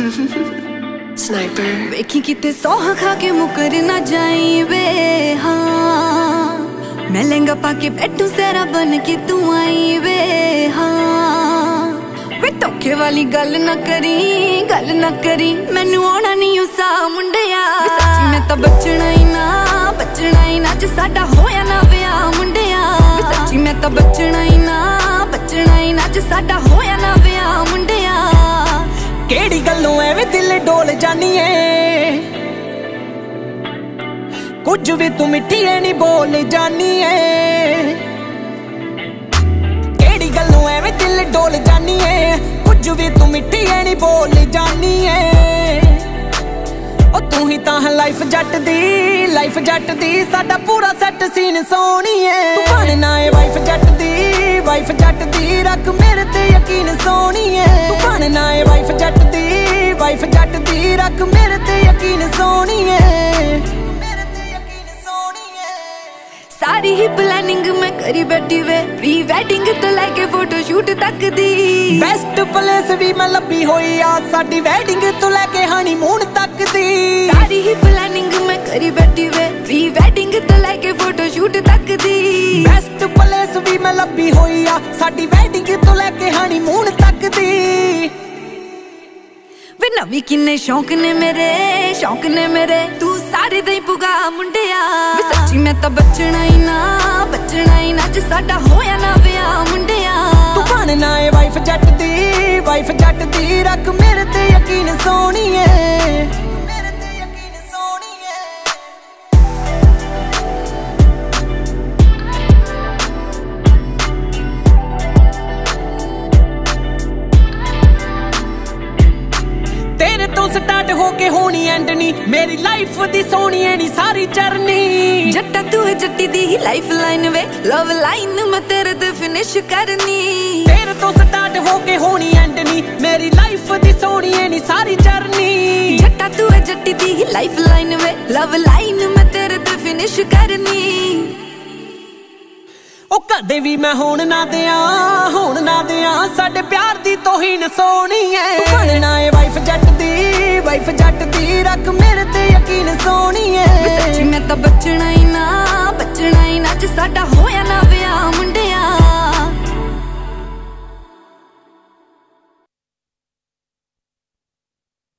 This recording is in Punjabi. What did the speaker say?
Sniper ਵੇਖੀ ਕਿਤੇ ਸੌਹਾਂ ਖਾ ਕੇ ਮੁਕਰ ਨਾ ਜਾਈ ਵੇ ਹਾਂ ਮੈਂ ਲਹਿੰਗਾ ਪਾ ਕੇ ਬੈਠੂ ਸਹਿਰਾ ਬਨ ਕੇ ਤੂੰ ਆਈ ਵੇ ਹਾਂ ਵੇ ਧੋਖੇ ਵਾਲੀ ਗੱਲ ਨਾ ਕਰੀ ਮੈਨੂੰ ਆਉਣਾ ਨਹੀਂ ਉਸਾ ਮੁੰਡਿਆ ਸੱਚੀ ਮੈਂ ਤਾਂ ਬਚਣਾ ਹੀ ਨਾ ਜੇ ਸਾਡਾ ਹੋਇਆ ਨਾ ਵਿਆਹ ਮੁੰਡਿਆ ਸੱਚੀ ਮੈਂ ਤਾਂ ਬਚਣਾ ਹੀ ਨਾ ਜੇ ਸਾਡਾ ਹੋਇਆ ਨਾ ਵਿਆਹ ਮੁੰਡਿਆ ਕਿਹੜੀ ਗੱਲੋਂ ਐਵੇਂ ਦਿਲ ਡੋਲ ਜਾਨੀ ਏ ਕੁਝ ਵੀ ਤੂੰ ਮਿੱਠੀ ਨਹੀਂ ਬੋਲ ਜਾਨੀ ਏ ਕਿਹੜੀ ਗੱਲੋਂ ਐਵੇਂ ਦਿਲ ਡੋਲ ਜਾਨੀ ਏ ਕੁਝ ਵੀ ਤੂੰ ਮਿੱਠੀ ਨਹੀਂ ਬੋਲ ਜਾਨੀ ਏ ਉਹ ਤੂੰ ਹੀ ਤਾਂ ਲਾਈਫ ਜੱਟ ਦੀ ਸਾਡਾ ਪੂਰਾ ਸੈੱਟ ਸੀਨ ਸੋਹਣੀ ਏ ਤੂੰ ਬਣਨਾ ਏ ਵਾਈਫ ਜੱਟ ਦੀ ਰੱਖ ਮੇਰੇ ਤੇ ਯਕੀਨ ਸੋਹਣੀ ਏ ਤੂੰ ਬਣਨਾ ਏ ਵਾਈਫ ਜੱਟ ਦੀ ਰੱਖ ਮੇਰੇ ਤੇ ਯਕੀਨ ਸੋਹਣੀ ਏ ਸਾਰੀ ਹੀ ਪਲੈਨਿੰਗ ਮੈਂ ਕਰੀ ਬੈਠੀ ਵੇ ਪ੍ਰੀ ਵੈਡਿੰਗ ਤੋਂ ਲੈ ਕੇ ਫੋਟੋ ਸ਼ੂਟ ਤੱਕ ਦੀ ਬੈਸਟ ਪਲੇਸ ਵੀ ਮੈਂ ਲੱਭੀ ਹੋਈ ਆ ਸਾਡੀ ਵੈਡਿੰਗ ਤੋਂ ਲੈ ਕੇ ਹਨੀਮੂਨ ਤੱਕ ਦੀ ਸਾਰੀ ਹੀ ਪਲੈਨਿੰਗ ਮੈਂ ਕਰੀ ਬੈਠੀ ਵੇ ਪ੍ਰੀ ਵੈਡਿੰਗ ਤੋਂ ਲੈ ਕੇ ਫੋਟੋ ਸ਼ੂਟ ਤੱਕ ਦੀ ਬੈਸਟ ਪਲੇਸ ਵੀ ਮੈਂ ਲੱਭੀ ਹੋਈ ਆ ਸਾਡੀ ਵੈਡਿੰਗ ਤੋਂ ਲੈ ਕੇ ਹਨੀਮੂਨ ਤੱਕ ਦੀ ਵੇ ਨਵੀਂ ਕਿੰਨੇ ਸ਼ੌਂਕ ਨੇ ਮੇਰੇ ਤੂੰ ਸਾਰੇ ਦੇ ਪੁਗਾ ਮੁੰਡਿਆ ਵੇ ਸੱਚੀ ਮੈਂ ਤਾਂ ਬਚਣਾ ਹੀ ਨਾ ਜੇ ਸਾਡਾ ਹੋਇਆ ਨਾ ਵਿਆਹ ਮੁੰਡਿਆ ਤੂੰ ਬਣਨਾ ਏ ਵਾਈਫ ਜੱਟ ਦੀ ਰੱਖ ਮੇਰੇ ਤੇ ਯਕੀਨ ਸੋਹਣੀ ਏ ਸਟਾਰਟ ਹੋ ਕੇ ਹੋਣੀ ਐਂਡ ਨੀ ਮੇਰੀ ਲਾਈਫ ਦੀ ਸੋਹਣੀ ਐ ਨੀ ਸਾਰੀ ਜਰਨੀ ਜੱਟਾ ਤੂੰ ਜੱਟੀ ਦੀ ਹੀ ਲਾਈਫ ਲਾਈਨ ਵੇ ਲਵ ਲਾਈਨ ਮੈਂ ਤੇਰੇ ਤੇ ਫਿਨਿਸ਼ ਕਰਨੀ ਤੇਰੇ ਤੋਂ ਸਟਾਰਟ ਹੋ ਕੇ ਹੋਣੀ ਐਂਡ ਨੀ ਮੇਰੀ ਲਾਈਫ ਦੀ ਸੋਹਣੀ ਐ ਨੀ ਸਾਰੀ ਜਰਨੀ ਜੱਟਾ ਤੂੰ ਜੱਟੀ ਦੀ ਹੀ ਲਾਈਫ ਲਾਈਨ ਵੇ ਲਵ ਲਾਈਨ ਮੈਂ ਤੇਰੇ ਤੇ ਫਿਨਿਸ਼ ਕਰਨੀ ਉਹ ਕਦੇ ਵੀ ਮੈਂ ਹੋਣ ਨਾ ਦਿਆਂ ਸਾਡੇ ਪਿਆਰ ਦੀ ਤੋਹੀਨ ਸੋਹਣੀ ਐ ਤੂੰ ਬਣਨਾ ਏ ਵਾਈਫ ਜੱਟ ਦੀ ਰੱਖ ਮੇਰੇ ਤੇ ਯਕੀਨ ਸੋਹਣੀ ਏ ਸੱਚੀ ਮੈਂ ਤਾਂ ਬਚਣਾ ਹੀ ਨਾ ਜੇ ਸਾਡਾ ਹੋਇਆ ਨਾ